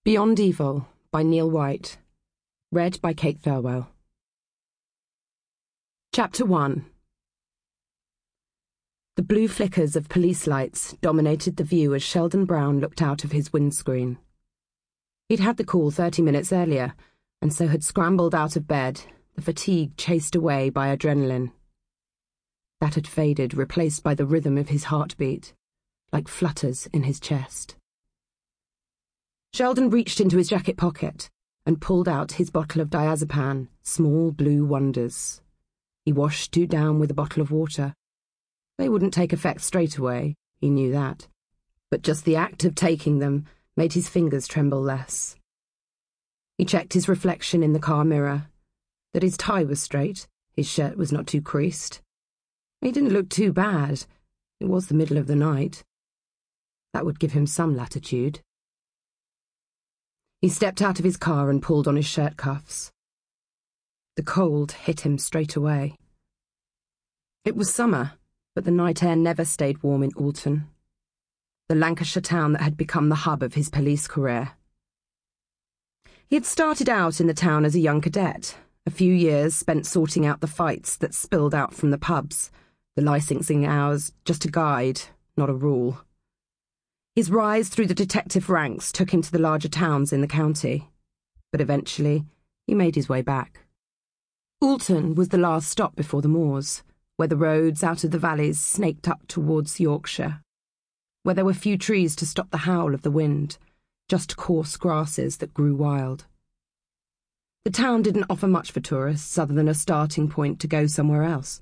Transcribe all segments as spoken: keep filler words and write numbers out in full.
Beyond Evil by Neil White. Read by Kate Thirlwell. Chapter one. The blue flickers of police lights dominated the view as Sheldon Brown looked out of his windscreen. He'd had the call thirty minutes earlier, and so had scrambled out of bed, the fatigue chased away by adrenaline. That had faded, replaced by the rhythm of his heartbeat, like flutters in his chest. Sheldon reached into his jacket pocket and pulled out his bottle of diazepam, Small Blue Wonders. He washed two down with a bottle of water. They wouldn't take effect straight away, he knew that, but just the act of taking them made his fingers tremble less. He checked his reflection in the car mirror, that his tie was straight, his shirt was not too creased. He didn't look too bad. It was the middle of the night. That would give him some latitude. He stepped out of his car and pulled on his shirt cuffs. The cold hit him straight away. It was summer, but the night air never stayed warm in Alton, the Lancashire town that had become the hub of his police career. He had started out in the town as a young cadet, a few years spent sorting out the fights that spilled out from the pubs, the licensing hours just a guide, not a rule. His rise through the detective ranks took him to the larger towns in the county, but eventually he made his way back. Alton was the last stop before the moors, where the roads out of the valleys snaked up towards Yorkshire, where there were few trees to stop the howl of the wind, just coarse grasses that grew wild. The town didn't offer much for tourists other than a starting point to go somewhere else.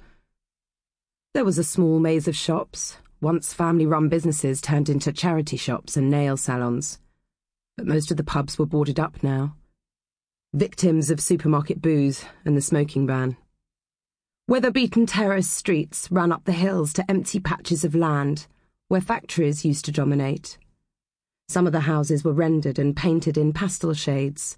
There was a small maze of shops, once family-run businesses turned into charity shops and nail salons, but most of the pubs were boarded up now, victims of supermarket booze and the smoking ban. Weather-beaten terrace streets ran up the hills to empty patches of land where factories used to dominate. Some of the houses were rendered and painted in pastel shades,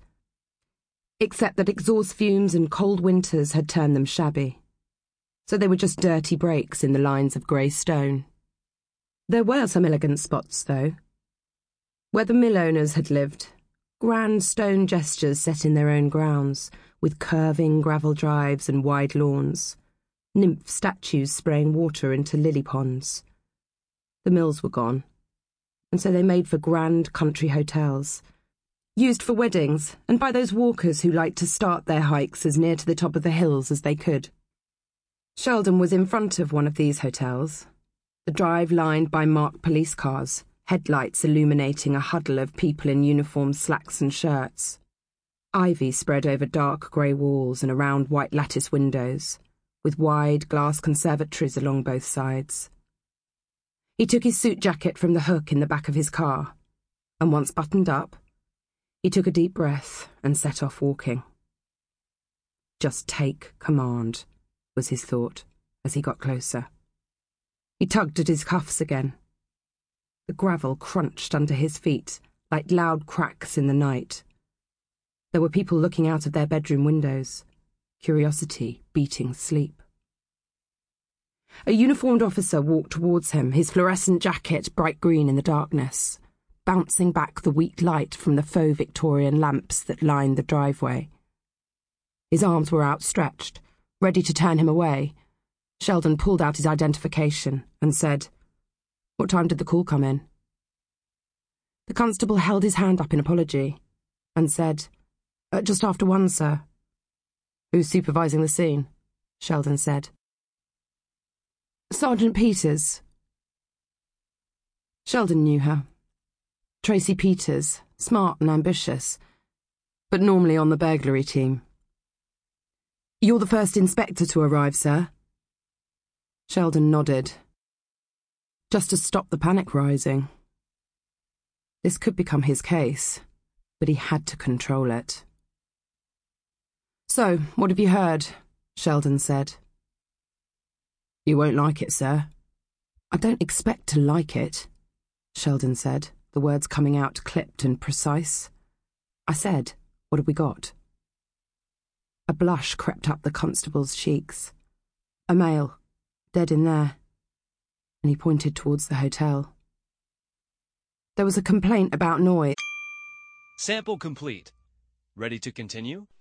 except that exhaust fumes and cold winters had turned them shabby, so they were just dirty breaks in the lines of grey stone. There were some elegant spots, though, where the mill owners had lived, grand stone gestures set in their own grounds, with curving gravel drives and wide lawns, nymph statues spraying water into lily ponds. The mills were gone, and so they made for grand country hotels, used for weddings and by those walkers who liked to start their hikes as near to the top of the hills as they could. Sheldon was in front of one of these hotels, the drive lined by marked police cars, headlights illuminating a huddle of people in uniform slacks and shirts. Ivy spread over dark grey walls and around white lattice windows, with wide glass conservatories along both sides. He took his suit jacket from the hook in the back of his car, and once buttoned up, he took a deep breath and set off walking. Just take command, was his thought as he got closer. He tugged at his cuffs again. The gravel crunched under his feet like loud cracks in the night. There were people looking out of their bedroom windows, curiosity beating sleep. A uniformed officer walked towards him, his fluorescent jacket bright green in the darkness, bouncing back the weak light from the faux Victorian lamps that lined the driveway. His arms were outstretched, ready to turn him away. Sheldon pulled out his identification and said, "What time did the call come in?" The constable held his hand up in apology and said, uh, "Just after one, sir." "Who's supervising the scene?" Sheldon said. "Sergeant Peters." Sheldon knew her. Tracy Peters, smart and ambitious, but normally on the burglary team. "You're the first inspector to arrive, sir?" Sheldon nodded. Just to stop the panic rising. This could become his case, but he had to control it. "So, what have you heard?" Sheldon said. "You won't like it, sir." "I don't expect to like it," Sheldon said, the words coming out clipped and precise. "I said, what have we got?" A blush crept up the constable's cheeks. "A male, dead in there," and he pointed towards the hotel. There was a complaint about noise. Sample complete. Ready to continue?